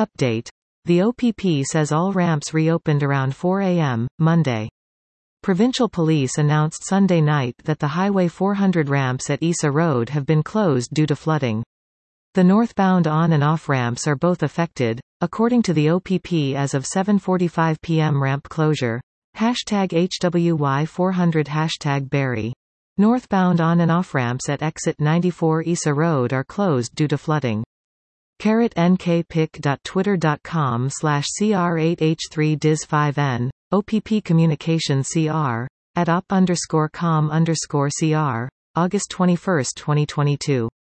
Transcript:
Update. The OPP says all ramps reopened around 4 a.m., Monday. Provincial police announced Sunday night that the Highway 400 ramps at Isa Road have been closed due to flooding. The northbound on- and off-ramps are both affected, according to the OPP as of 7:45 p.m. ramp closure. #HWY400 #Barry. Northbound on- and off-ramps at exit 94 Isa Road are closed due to flooding. nkpic.twitter.com/cr8h3dis5n, OPP Communications CR, @op_com_cr, August 21, 2022.